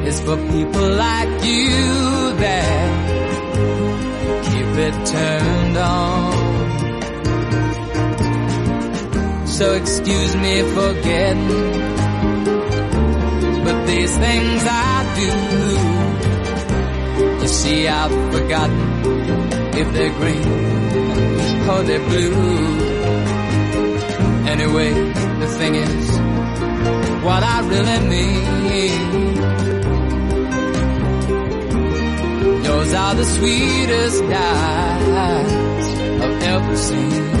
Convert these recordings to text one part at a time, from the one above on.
is for people like you that keep it turned on. So excuse me for getting, but these things I do, you see I've forgotten if they're green or they're blue. Anyway, the thing is, what I really mean, yours are the sweetest eyes I've ever seen.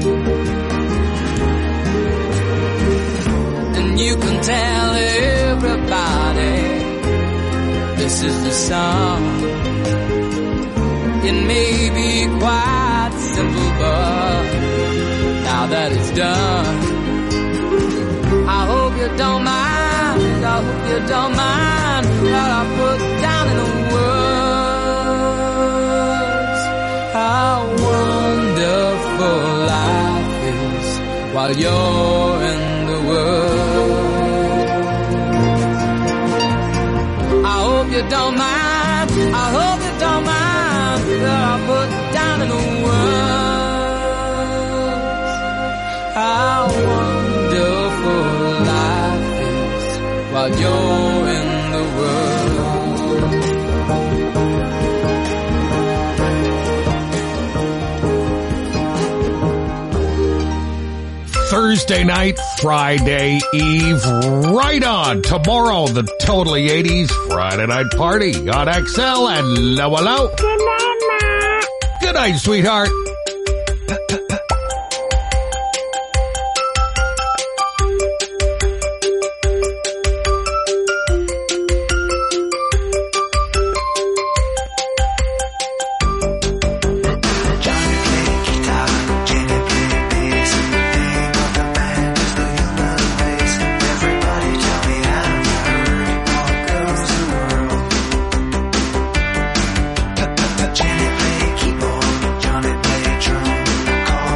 And you can tell everybody this is the song. It may be quite simple, but now that it's done, I hope you don't mind, I hope you don't mind what I put down in the words. How wonderful life is while you're in the world. I hope you don't mind, I hope you don't mind what I put down in the words. How wonderful life is while you're in the world. Thursday night, Friday Eve, right on. Tomorrow, the Totally 80s Friday Night Party on XL and Hello, hello. Good night, Ma. Good night, sweetheart. Johnny play keyboard, Johnny play drum.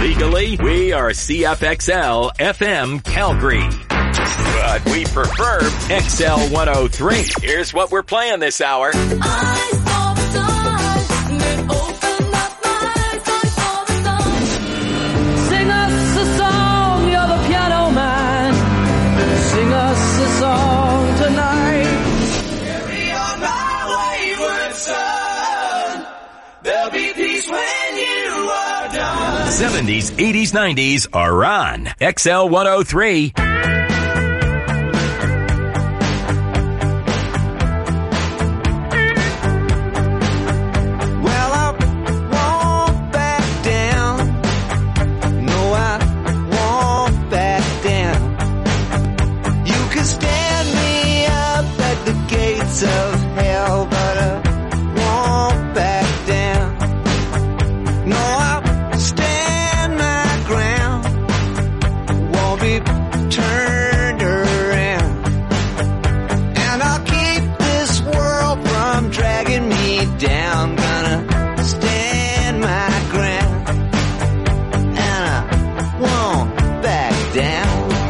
Legally, we are CFXL FM Calgary. But we prefer XL 103. Here's what we're playing this hour. Sing us a song, you're the piano man. Sing us a song tonight. Carry on my wayward son. There'll be peace when you are done. 70s, 80s, 90s are on XL 103. Of hell, but I won't back down. No, I'll stand my ground. Won't be turned around. And I'll keep this world from dragging me down. Gonna stand my ground. And I won't back down.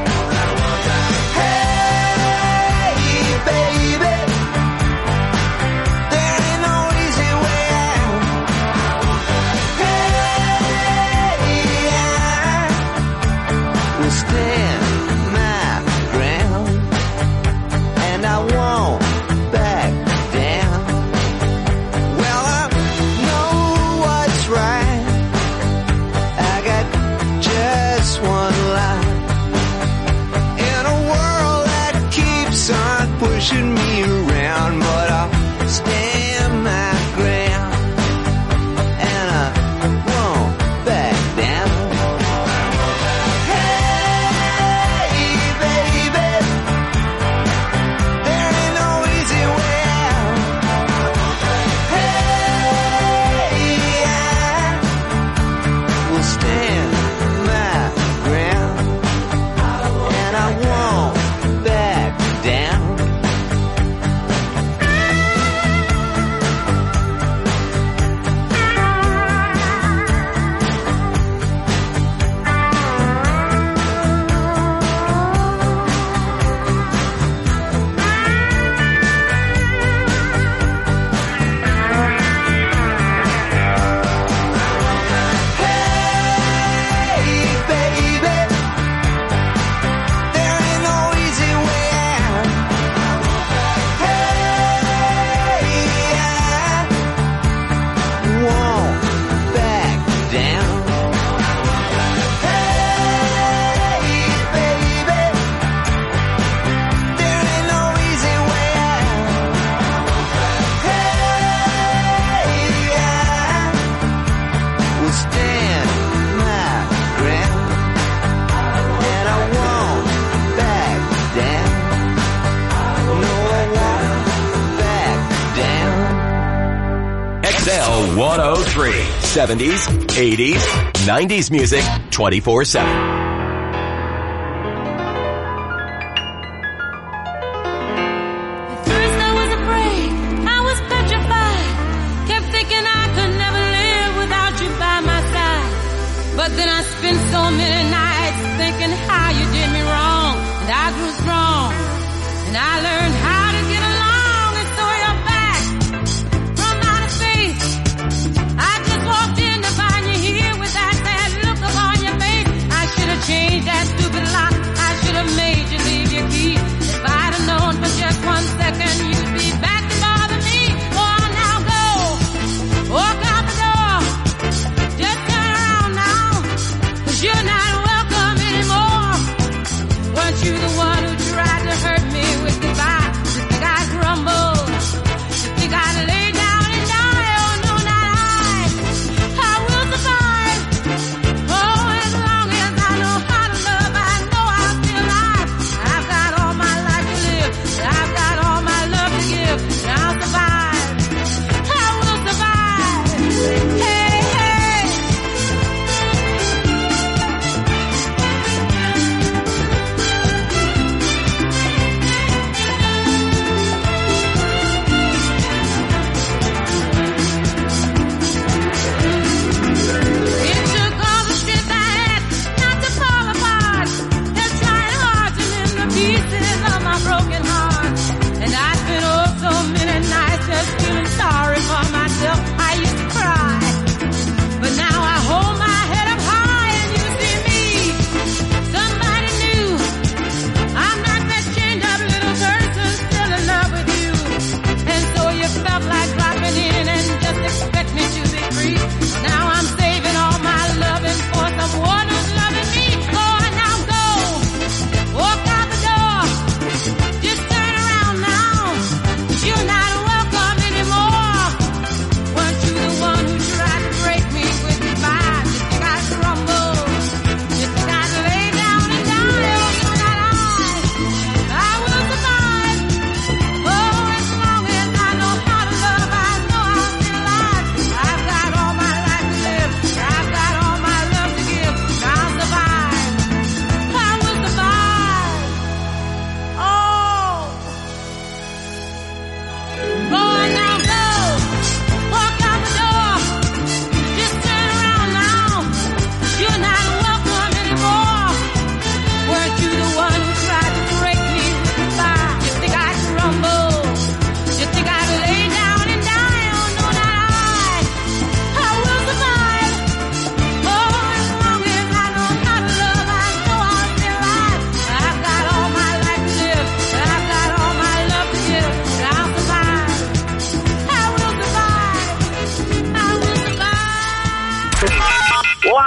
Pushing me around, but I'll stand my ground, and I won't back down. Hey, baby, there ain't no easy way out. Hey, I will stand my ground, and I won't back down. XL 103. 70s, 80s, 90s music 24/7. But then I spent so many nights thinking how you did me wrong, and I grew strong, and I learned how to get along, and so you're back from outer space. I just walked in to find you here with that sad look upon your face. I should have changed that stupid lock. I should have made you leave your key. If I'd have known for just 1 second you'd be back to bother me. Go on now, go. Walk out the door. Just turn around now. You're not welcome anymore. Weren't you the one who tried to hurt me with goodbye?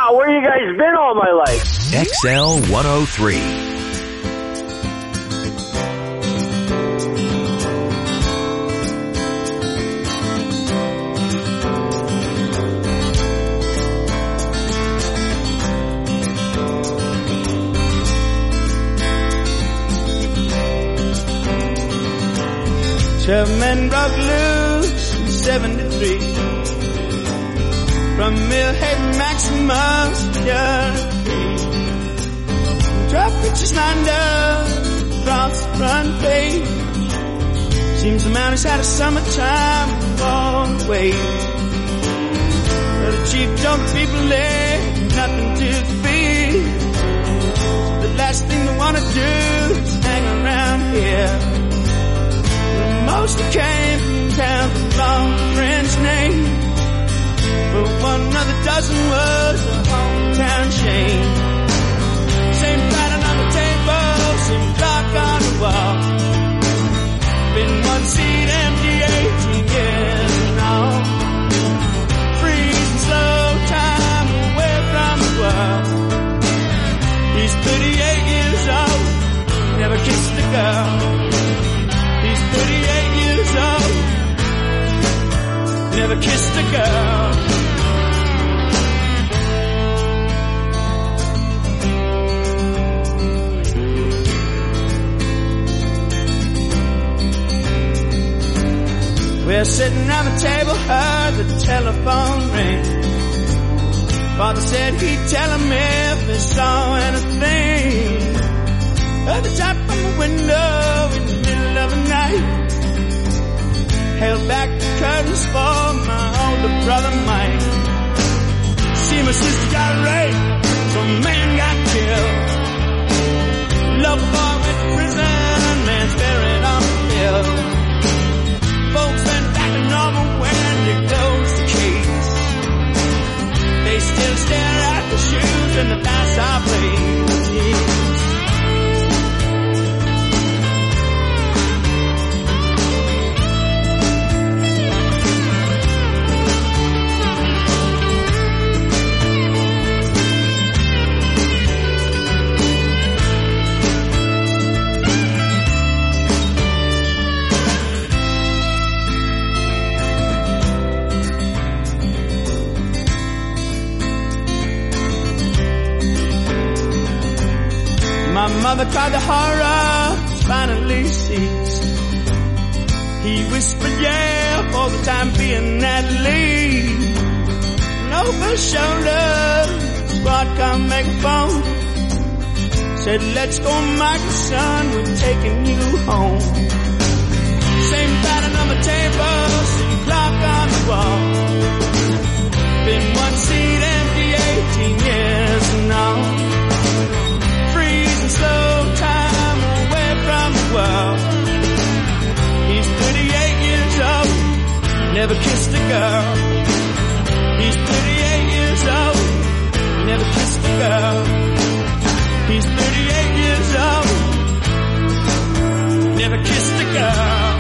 Wow, where you guys been all my life? XL 103. Seven men broke loose in 73 from Millhaven Maximus to Cherokee. Truck pictures lined up across the front page. Seems the mountains had a summertime all the way. Well, the chief told the people there nothing to fear. So the last thing they want to do is hang around here. Most came from town with long French name, but one of the dozen was a hometown chain. Same pattern on the table, same clock on the wall. Been one seat empty 18 years long. Freezing slow time away from the world. He's 38 years old, never kissed a girl. He's 38 years old, never kissed a girl. We're sitting around the table, heard the telephone ring. Father said he'd tell him if he saw anything. Heard the tap on the window in the middle of the night. Held back the curtains for my older brother Mike. See, my sister got raped, some man got killed. Love boy went to prison, man's buried on the hill. Folks went back to normal when they closed the case. They still stare at the shoes and the dance I played. My mother cried, the horror finally ceased. He whispered, yeah, for the time being at least. And over his shoulder, squad car megaphone said, let's go, Michael, son, we're taking you home. Same pattern on the table, same clock on the wall. Been one seat empty 18 years now. Slow time away from the world. He's 38 years old, never kissed a girl. He's 38 years old, never kissed a girl. He's 38 years old, never kissed a girl.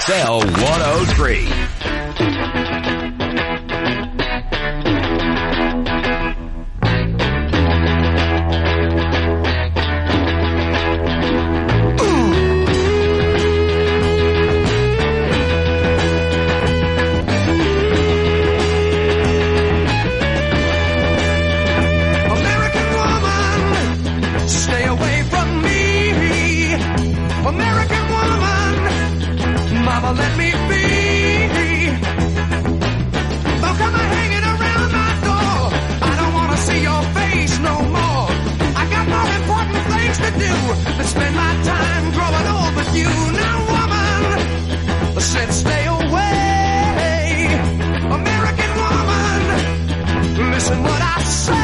XL 103. Let me be. Don't come hanging around my door. I don't want to see your face no more. I got more important things to do than spend my time growing old with you. Now, woman, I said stay away. American woman, listen what I say.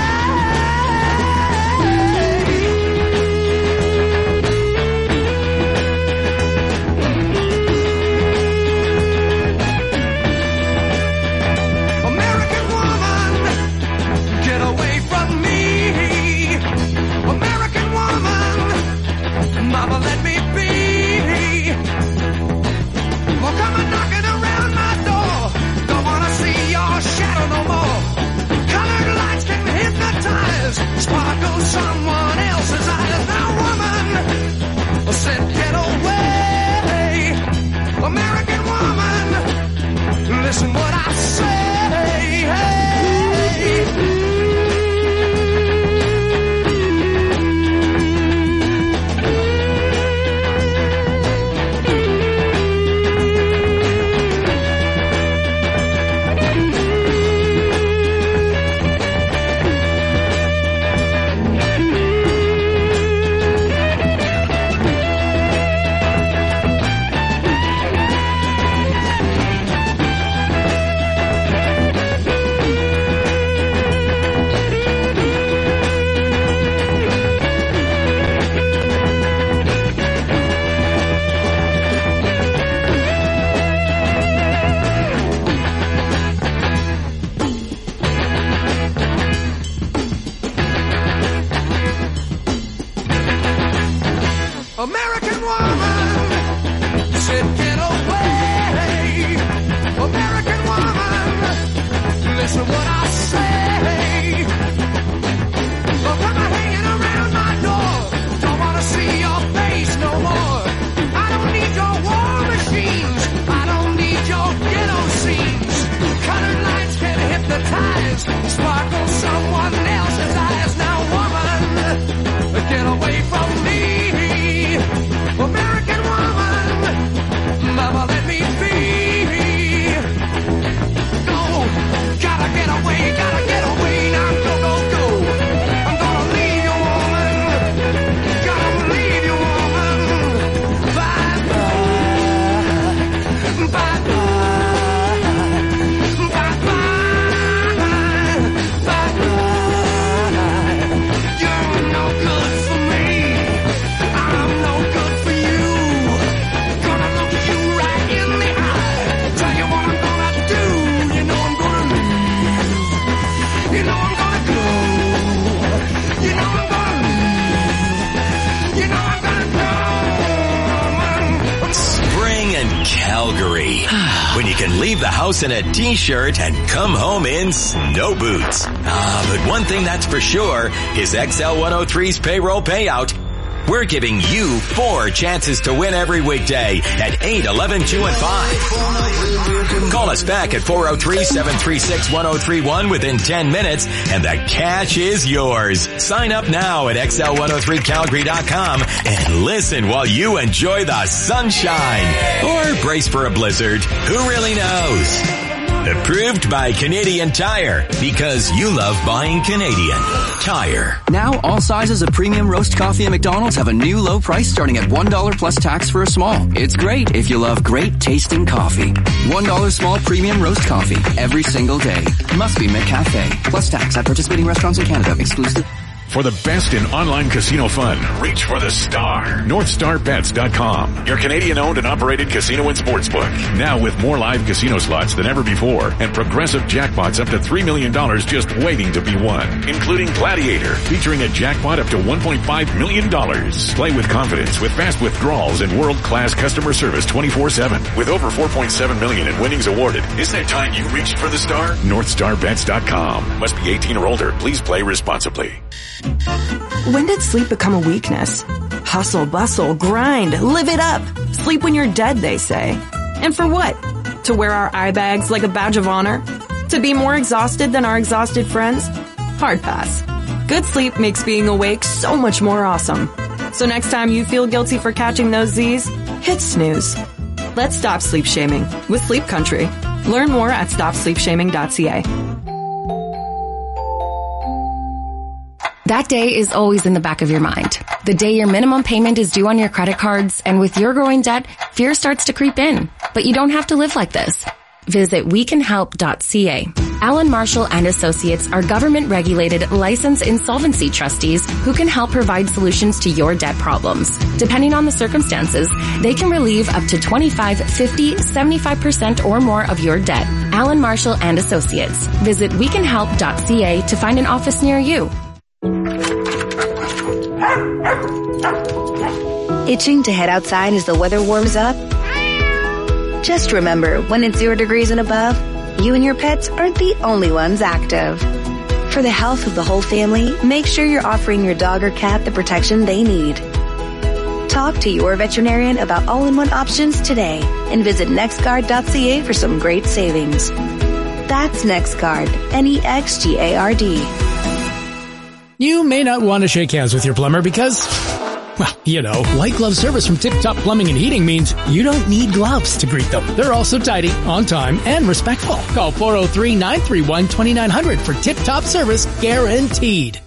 Sparkle someone else's eyes. Now, woman, I said get away. American woman, listen what I say. Hey. American woman, said get away. American woman, listen what I say. Don't come hanging around my door. Don't want to see your face no more. I don't need your war machines. I don't need your ghetto scenes. Colored lights can hypnotize. Sparkle someone else's eyes. Now, woman, get away from me. American woman, mama, let me be. Go, gotta get away, now go, go, go. I'm gonna leave you, woman, gotta leave you, woman. Bye, bye, bye, bye, bye, bye, bye. You're no good for me. I'm no good for you. Gonna look you right in the eye. Tell you what I'm gonna do. You know I'm gonna leave. You know I'm gonna go. You know I'm gonna leave. You know I'm gonna go. Spring in Calgary. When you can leave the house in a t-shirt and come home in snow boots. But one thing that's for sure is XL 103's payroll payout. We're giving you 4 chances to win every weekday at 8, 11, 2, and 5. Call us back at 403-736-1031 within 10 minutes, and the cash is yours. Sign up now at XL103Calgary.com and listen while you enjoy the sunshine. Or brace for a blizzard. Who really knows? Approved by Canadian Tire, because you love buying Canadian Tire. Now, all sizes of premium roast coffee at McDonald's have a new low price starting at $1 plus tax for a small. It's great if you love great tasting coffee. $1 small premium roast coffee every single day. Must be McCafe. Plus tax at participating restaurants in Canada. Exclusive. For the best in online casino fun, reach for the star. NorthstarBets.com, your Canadian-owned and operated casino and sportsbook. Now with more live casino slots than ever before and progressive jackpots up to $3 million just waiting to be won, including Gladiator, featuring a jackpot up to $1.5 million. Play with confidence with fast withdrawals and world-class customer service 24/7. With over $4.7 million in winnings awarded, isn't it time you reached for the star? NorthstarBets.com. Must be 18 or older. Please play responsibly. When did sleep become a weakness? Hustle, bustle, grind, live it up. Sleep when you're dead, they say. And for what? To wear our eye bags like a badge of honor? To be more exhausted than our exhausted friends? Hard pass. Good sleep makes being awake so much more awesome. So next time you feel guilty for catching those Z's, hit snooze. Let's stop sleep shaming with Sleep Country. Learn more at stopsleepshaming.ca. That day is always in the back of your mind. The day your minimum payment is due on your credit cards, and with your growing debt, fear starts to creep in. But you don't have to live like this. Visit wecanhelp.ca. Allen Marshall and Associates are government-regulated, licensed insolvency trustees who can help provide solutions to your debt problems. Depending on the circumstances, they can relieve up to 25, 50, 75% or more of your debt. Allen Marshall and Associates. Visit wecanhelp.ca to find an office near you. Itching to head outside as the weather warms up? Just remember, when it's 0 degrees and above, you and your pets aren't the only ones active. For the health of the whole family, make sure you're offering your dog or cat the protection they need. Talk to your veterinarian about all-in-one options today and visit nextguard.ca for some great savings. That's NextGuard, NEXGARD. You may not want to shake hands with your plumber because, well, you know, white glove service from Tip Top Plumbing and Heating means you don't need gloves to greet them. They're also tidy, on time, and respectful. Call 403-931-2900 for Tip Top service guaranteed.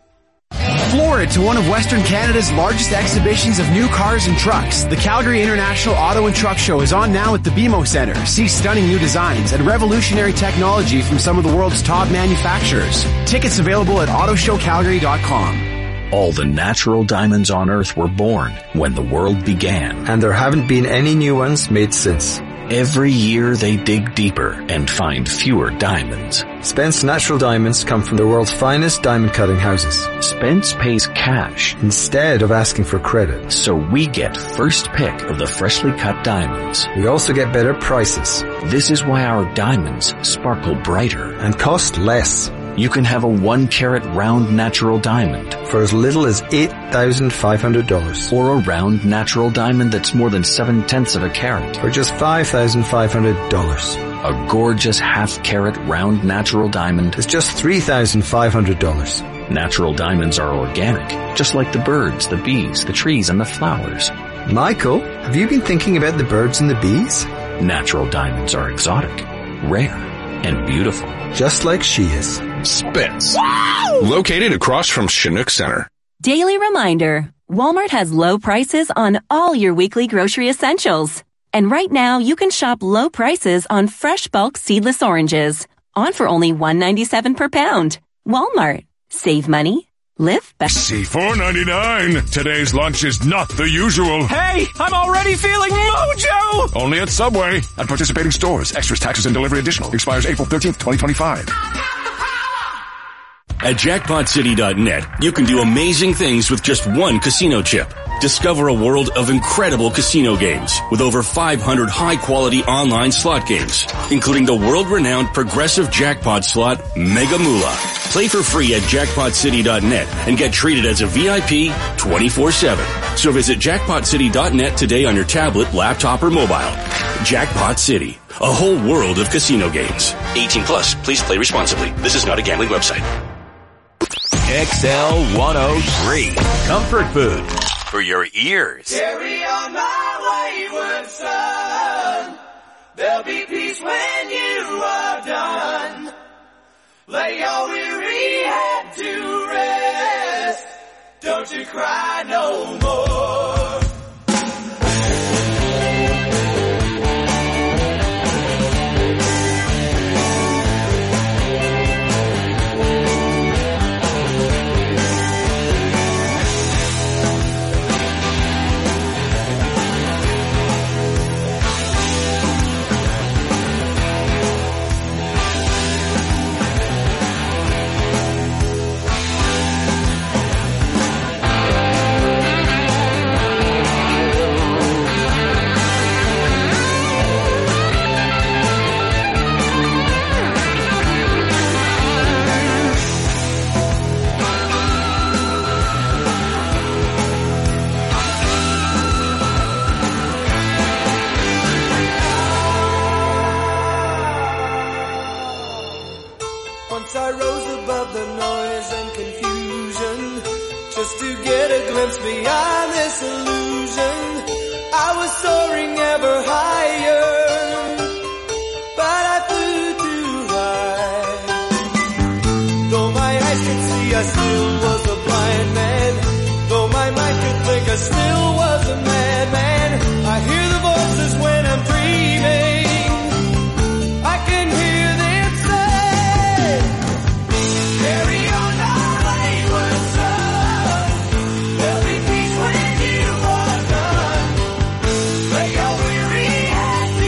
Floor it to one of Western Canada's largest exhibitions of new cars and trucks. The Calgary International Auto and Truck Show is on now at the BMO Centre. See stunning new designs and revolutionary technology from some of the world's top manufacturers. Tickets available at autoshowcalgary.com. All the natural diamonds on Earth were born when the world began. And there haven't been any new ones made since. Every year they dig deeper and find fewer diamonds. Spence Natural Diamonds come from the world's finest diamond cutting houses. Spence pays cash instead of asking for credit. So we get first pick of the freshly cut diamonds. We also get better prices. This is why our diamonds sparkle brighter and cost less. You can have a 1-carat round natural diamond for as little as $8,500. Or a round natural diamond that's more than 7/10 of a carat for just $5,500. A gorgeous half-carat round natural diamond is just $3,500. Natural diamonds are organic, just like the birds, the bees, the trees, and the flowers. Michael, have you been thinking about the birds and the bees? Natural diamonds are exotic, rare, and beautiful. Just like she is. Spence. Wow! Located across from Chinook Center. Daily reminder. Walmart has low prices on all your weekly grocery essentials. And right now you can shop low prices on fresh bulk seedless oranges. On for only $1.97 per pound. Walmart. Save money. Live better. See $4.99. Today's lunch is not the usual. Hey, I'm already feeling mojo! Only at Subway. At participating stores. Extras, taxes, and delivery additional. Expires April 13th, 2025. At JackpotCity.net, you can do amazing things with just one casino chip. Discover a world of incredible casino games with over 500 high-quality online slot games, including the world-renowned progressive jackpot slot Mega Moolah. Play for free at JackpotCity.net and get treated as a VIP 24/7. So visit JackpotCity.net today on your tablet, laptop, or mobile. Jackpot City, a whole world of casino games. 18 plus, please play responsibly. This is not a gambling website. XL 103, comfort food for your ears. Carry on my wayward son. There'll be peace when you are done. Lay your weary head to rest. Don't you cry no more. to get a glimpse beyond this illusion. I was soaring ever higher, but I flew too high. Though my eyes could see, I still was a blind man. Though my mind could think, I still was a madman. I hear the voices when I'm dreaming. I can hear them say, carry on our wayward son. There'll be peace when you are done. Lay your weary head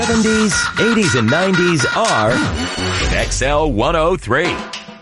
70s, 80s, and 90s are in XL 103.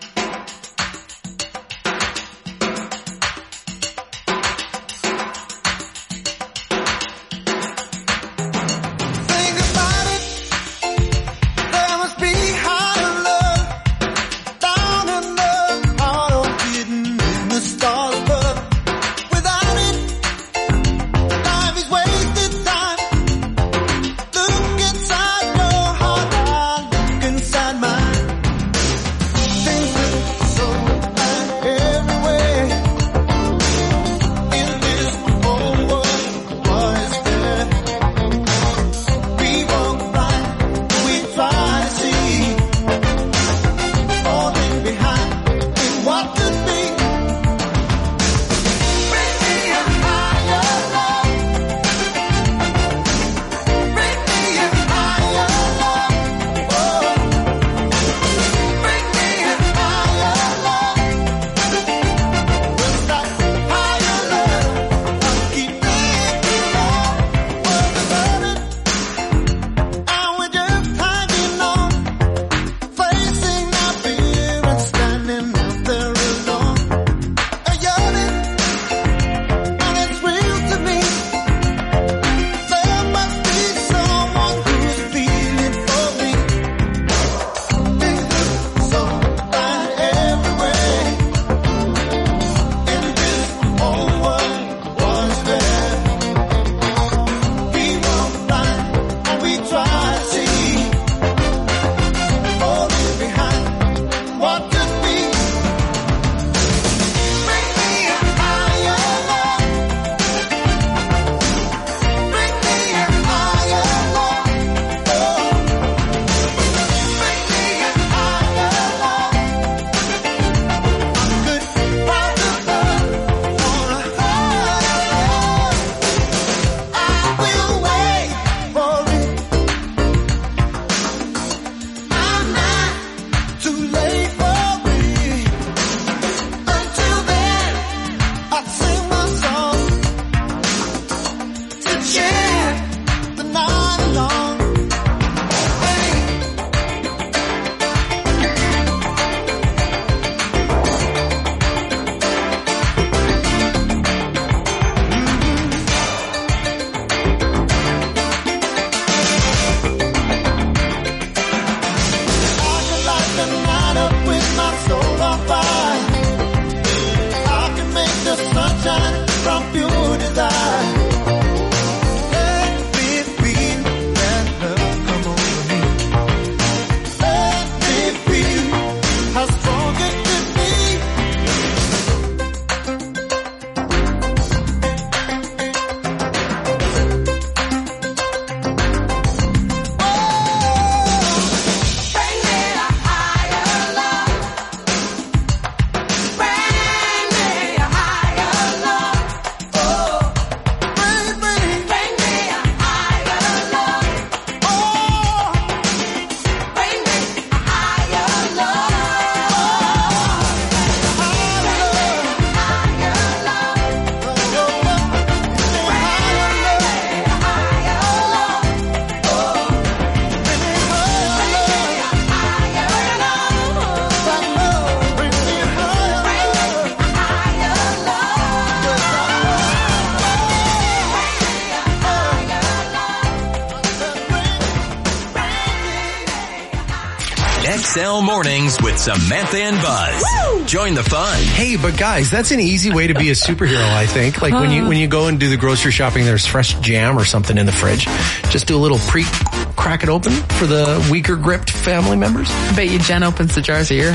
XL Mornings with Samantha and Buzz. Woo! Join the fun. Hey, but guys, that's an easy way to be a superhero, I think. Like when you go and do the grocery shopping, there's fresh jam or something in the fridge. Just do a little crack it open for the weaker gripped family members. I bet you Jen opens the jars at your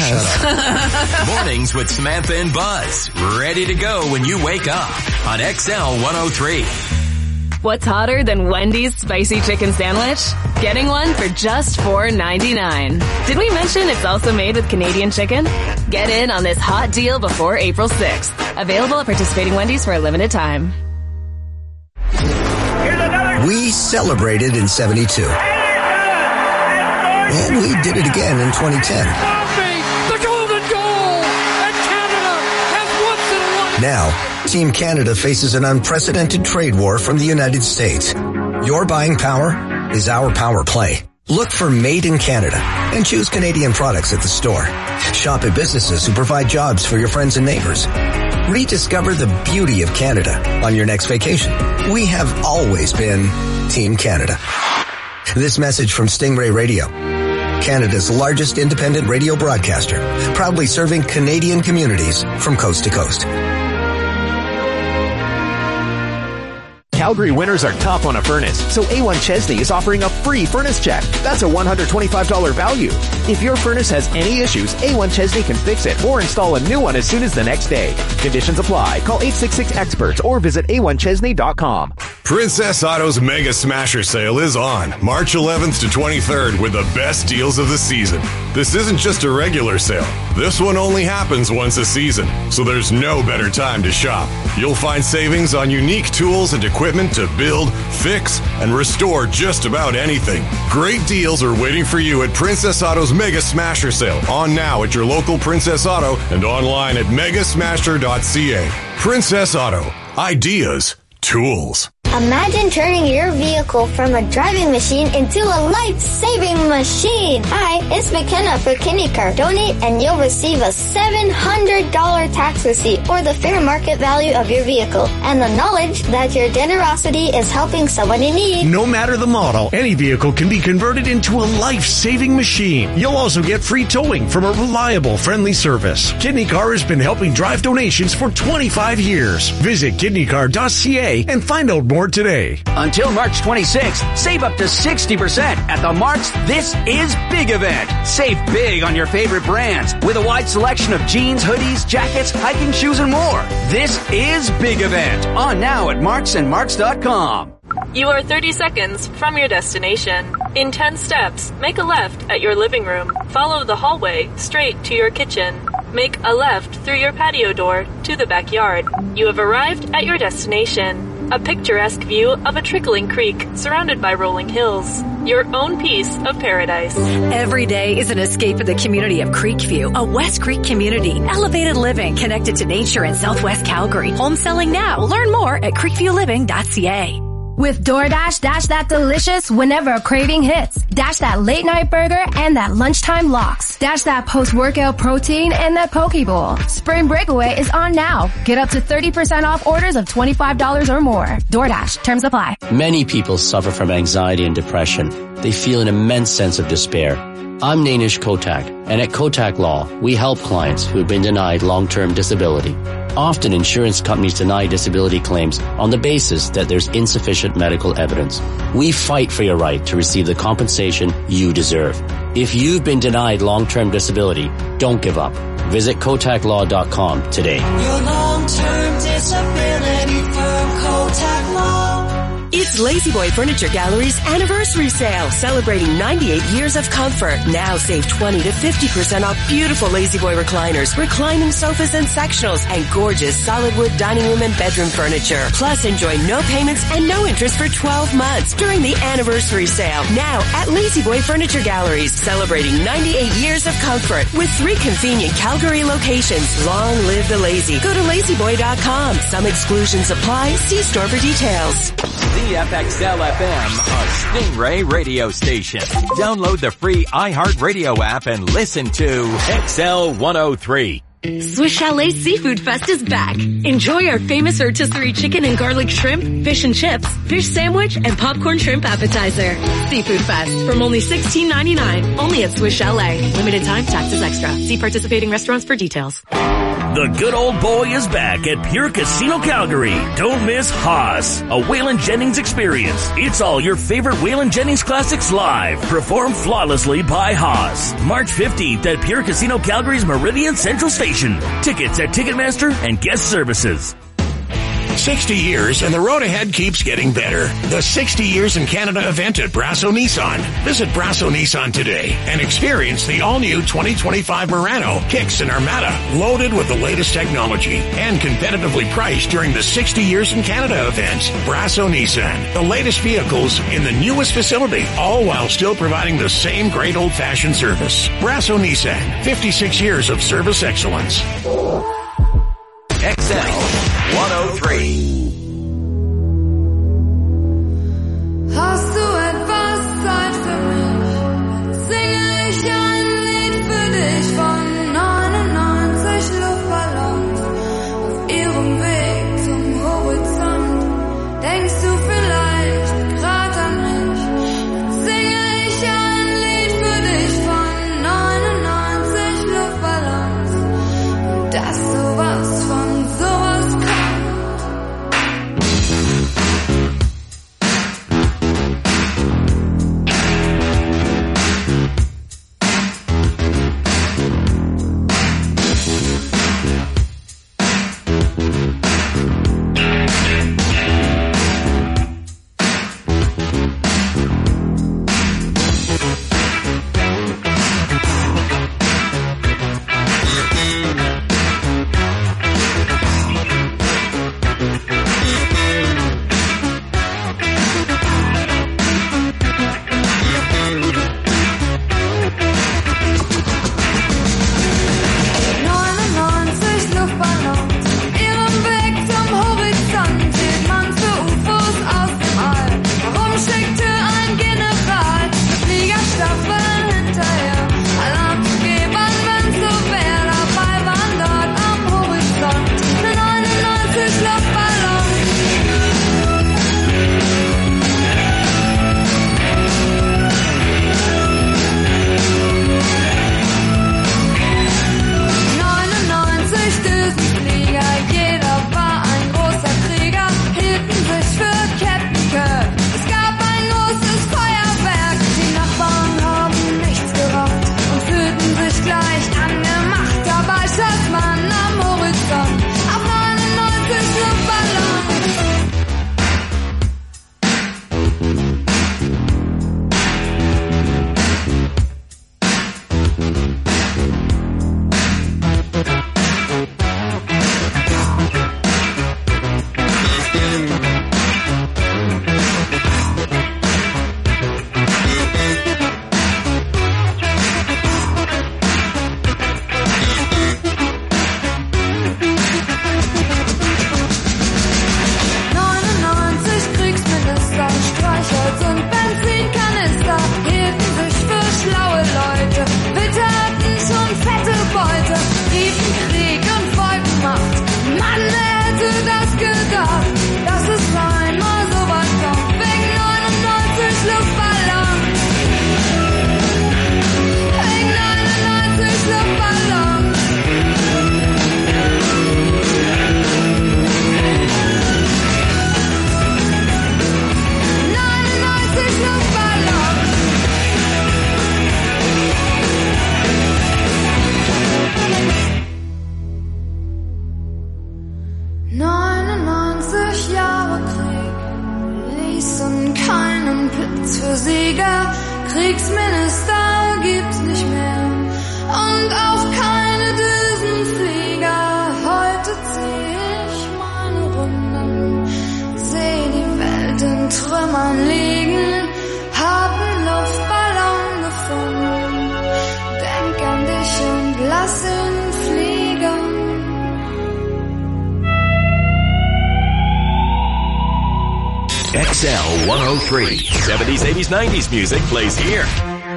house. Mornings with Samantha and Buzz. Ready to go when you wake up on XL 103. What's hotter than Wendy's spicy chicken sandwich? Getting one for just $4.99. Did we mention it's also made with Canadian chicken? Get in on this hot deal before April 6th. Available at participating Wendy's for a limited time. We celebrated in 72. And we did it again in 2010. The golden goal! And Canada has once and now, Team Canada faces an unprecedented trade war from the United States. Your buying power, is our power play. Look for Made in Canada and choose Canadian products at the store. Shop at businesses who provide jobs for your friends and neighbors. Rediscover the beauty of Canada on your next vacation. We have always been Team Canada. This message from Stingray Radio, Canada's largest independent radio broadcaster, proudly serving Canadian communities from coast to coast. Calgary winters are tough on a furnace, so A1 Chesney is offering a free furnace check. That's a $125 value. If your furnace has any issues, A1 Chesney can fix it or install a new one as soon as the next day. Conditions apply. Call 866-EXPERTS or visit a1chesney.com. Princess Auto's Mega Smasher Sale is on March 11th to 23rd with the best deals of the season. This isn't just a regular sale. This one only happens once a season, so there's no better time to shop. You'll find savings on unique tools and equipment to build, fix, and restore just about anything. Great deals are waiting for you at Princess Auto's Mega Smasher Sale, on now at your local Princess Auto and online at megasmasher.ca. Princess Auto. Ideas. Tools. Imagine turning your vehicle from a driving machine into a life-saving machine. Hi, it's McKenna for KidneyCar. Donate and you'll receive a $700 tax receipt or the fair market value of your vehicle and the knowledge that your generosity is helping someone in need. No matter the model, any vehicle can be converted into a life-saving machine. You'll also get free towing from a reliable, friendly service. KidneyCar has been helping drive donations for 25 years. Visit kidneycar.ca and find out more today. Until March 26th, save up to 60% at the Mark's This Is Big event. Save big on your favorite brands with a wide selection of jeans, hoodies, jackets, hiking shoes, and more. This is Big event. On now at Marks and Marks.com. You are 30 seconds from your destination. In 10 steps, make a left at your living room. Follow the hallway straight to your kitchen. Make a left through your patio door to the backyard. You have arrived at your destination. A picturesque view of a trickling creek surrounded by rolling hills. Your own piece of paradise. Every day is an escape in the community of Creekview, a West Creek community. Elevated living connected to nature in Southwest Calgary. Home selling now. Learn more at creekviewliving.ca. With DoorDash, dash that delicious whenever a craving hits. Dash that late night burger and that lunchtime lox. Dash that post-workout protein and that poke bowl. Spring Breakaway is on now. Get up to 30% off orders of $25 or more. DoorDash, terms apply. Many people suffer from anxiety and depression. They feel an immense sense of despair. I'm Nainish Kotak, and at Kotak Law, we help clients who have been denied long-term disability. Often insurance companies deny disability claims on the basis that there's insufficient medical evidence. We fight for your right to receive the compensation you deserve. If you've been denied long-term disability, don't give up. Visit KotakLaw.com today. Your long-term disability firm, Kotak Law. It's La-Z-Boy Furniture Gallery's anniversary sale, celebrating 98 years of comfort. Now save 20 to 50% off beautiful La-Z-Boy recliners, reclining sofas and sectionals, and gorgeous solid wood dining room and bedroom furniture. Plus, enjoy no payments and no interest for 12 months during the anniversary sale. Now at La-Z-Boy Furniture Galleries, celebrating 98 years of comfort with 3 convenient Calgary locations. Long live the lazy. Go to lazyboy.com. Some exclusions apply. See store for details. CFXL FM, a Stingray radio station. Download the free iHeartRadio app and listen to XL 103. Swiss Chalet Seafood Fest is back. Enjoy our famous rotisserie chicken and garlic shrimp, fish and chips, fish sandwich, and popcorn shrimp appetizer. Seafood Fest from only $16.99. Only at Swiss Chalet. Limited time, taxes extra. See participating restaurants for details. The good old boy is back at Pure Casino Calgary. Don't miss Haas, a Waylon Jennings experience. It's all your favorite Waylon Jennings classics live, performed flawlessly by Haas. March 15th at Pure Casino Calgary's Meridian Central Station. Tickets at Ticketmaster and guest services. 60 years and the road ahead keeps getting better. The 60 Years in Canada event at Brasso Nissan. Visit Brasso Nissan today and experience the all-new 2025 Murano, Kicks, and Armada, loaded with the latest technology and competitively priced during the 60 Years in Canada event. Brasso Nissan, the latest vehicles in the newest facility, all while still providing the same great old-fashioned service. Brasso Nissan, 56 years of service excellence. XL 103. Hustle and bustle. 99 Jahre Krieg ließen keinen Platz für Sieger. Kriegsminister gibt's nicht mehr und auch keine Düsenflieger. Heute zieh ich meine Runden, seh die Welt in Trümmern liegen, hab 'n Luftballon gefunden, denk an dich und lass ihn fliegen. XL 103. 70s, 80s, 90s music plays here.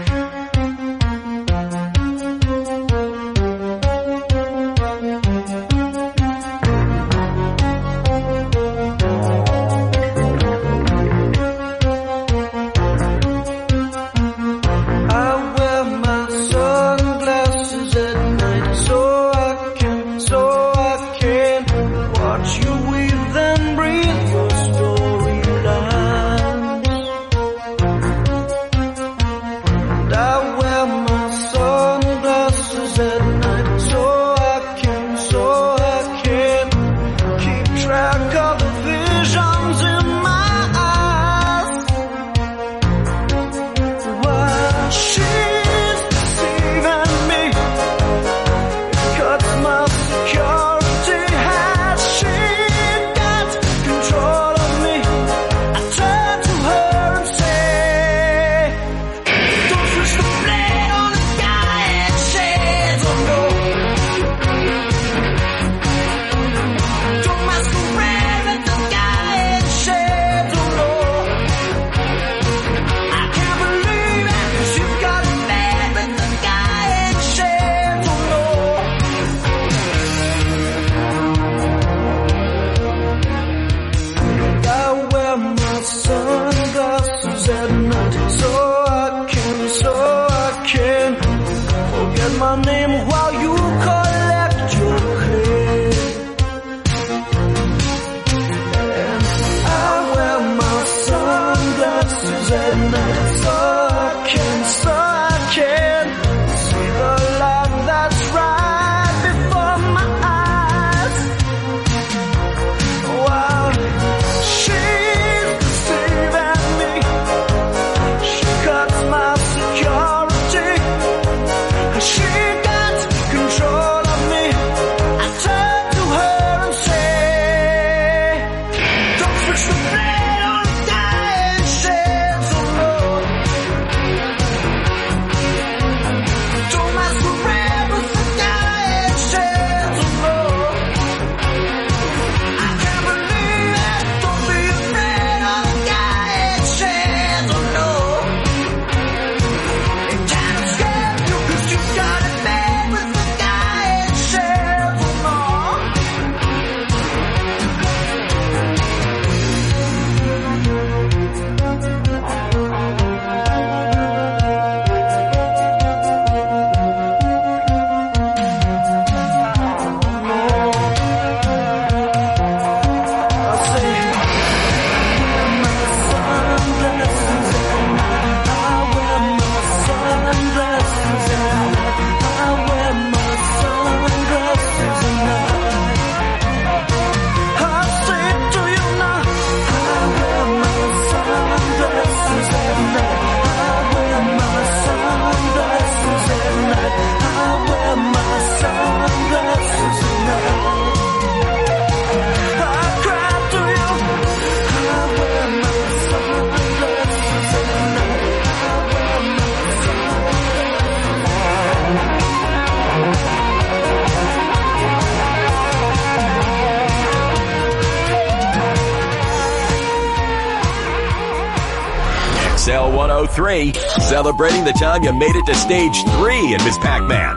XL 103, celebrating the time you made it to stage 3 in Miss Pac-Man.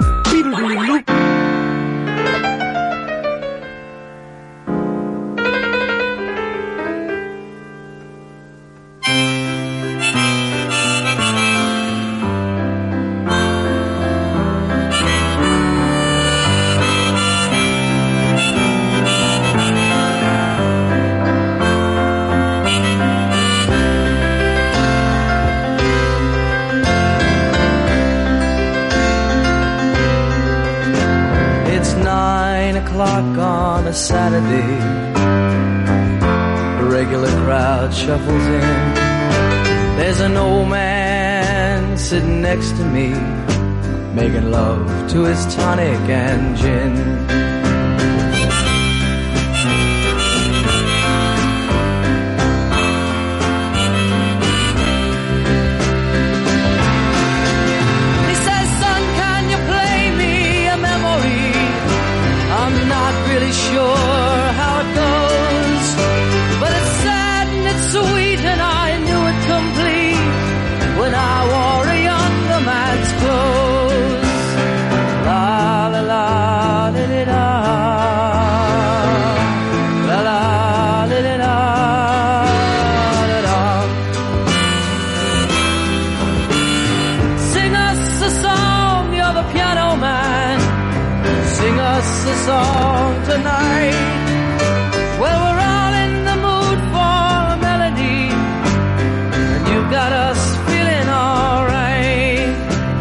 On a Saturday, regular crowd shuffles in. There's an old man sitting next to me, making love to his tonic and gin. He says, son, can you play me a memory? I'm not really sure how it goes, but it's sad and it's sweet and I knew it complete when I wore a younger man's clothes. La la la la la la la la la la. Sing us a song, you're the piano man. Sing us a song tonight. Well, we're all in the mood for a melody, and you got us feeling alright.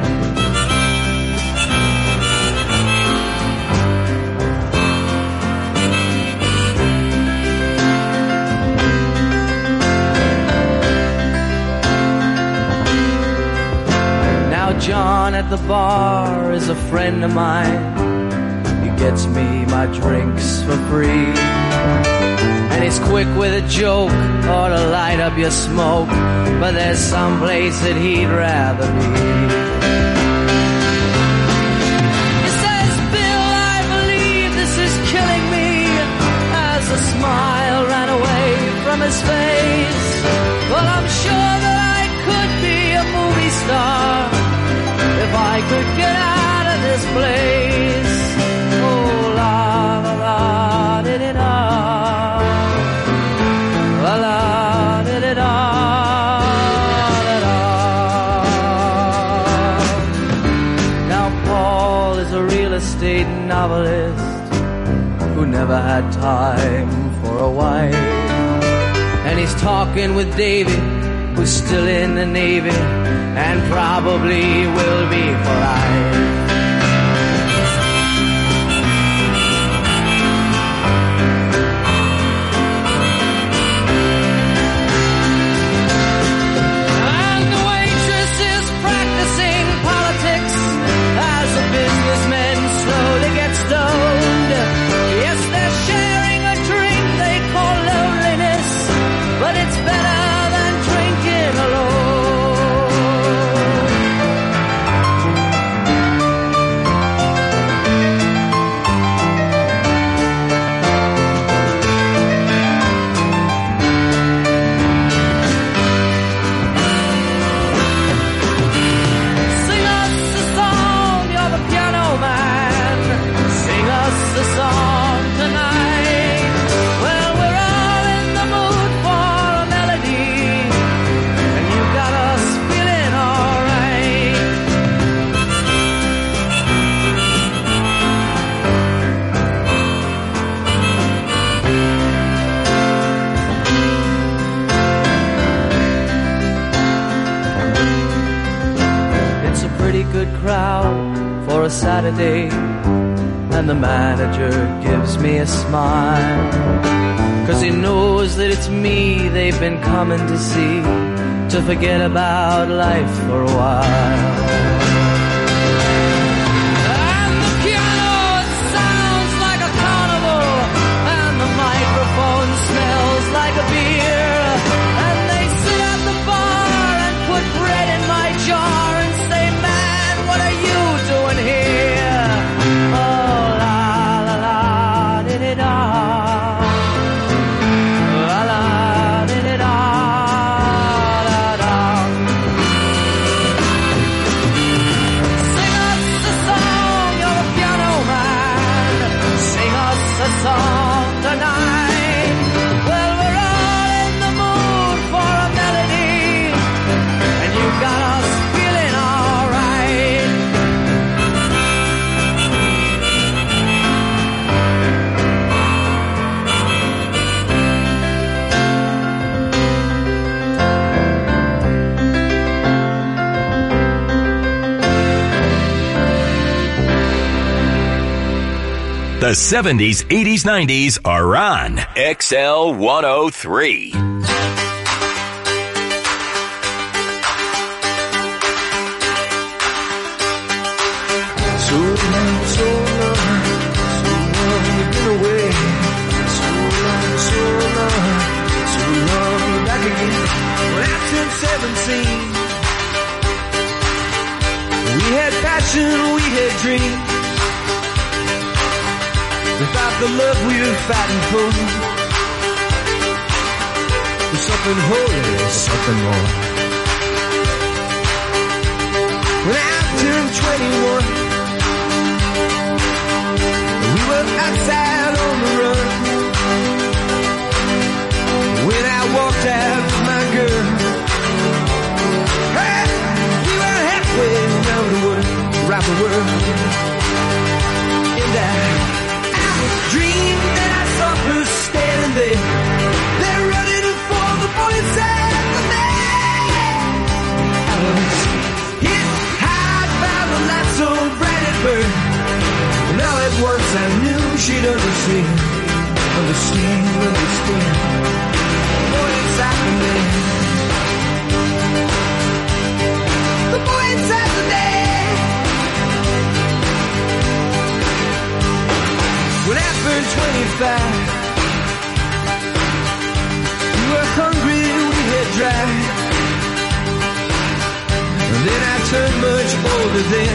Now John at the bar is a friend of mine. He gets me my drinks for free, and he's quick with a joke or to light up your smoke, but there's some place that he'd rather be. He says, Bill, I believe this is killing me, as a smile ran away from his face. Well, I'm sure that I could be a movie star if I could get out of this place. Oh, la la la di di da, la la di di da, da da. Now Paul is a real estate novelist who never had time for a wife, and he's talking with David, who's still in the Navy and probably will be for life. Saturday, and the manager gives me a smile, 'cause he knows that it's me they've been coming to see, to forget about life for a while. And the piano sounds like a carnival, and the microphone smells like a beer, and they sit at the bar and put bread in my jar and say, man, what are you doing here? Oh, la la la di di da, la la di di da, da da. The 70s, 80s, 90s are on XL 103. So long, you've been away. So long, you're back again. When I turned 17, we had passion, we had dreams. Without the love we were fighting for, there's something holy, something more. When I turned 21, we were outside on the run. When I walked out with my girl, hey, we were halfway around the world. And I dreamed that I saw her standing there. They're running for the boys at the man. I was hit high by the light so bright it burned. And all at once I knew she'd understand. The boy inside the man. The boy inside the man. When I turned 25, we were hungry, we had dry. And then I turned much older then.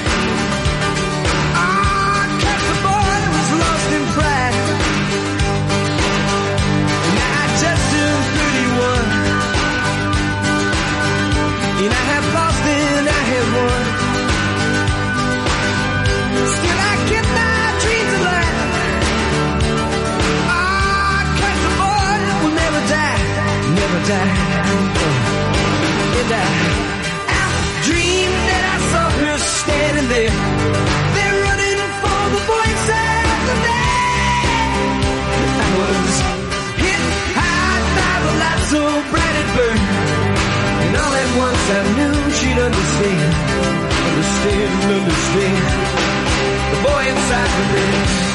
Cause the boy was lost in pride. And I just turned 31. And I have lost and I have won. Still I kept my dreams alive. Never die. And I dreamed that I saw her standing there. They're running for the boy inside the man. I was hit high by the light so bright it burned. And all at once I knew she'd understand. Understand. The boy inside the man.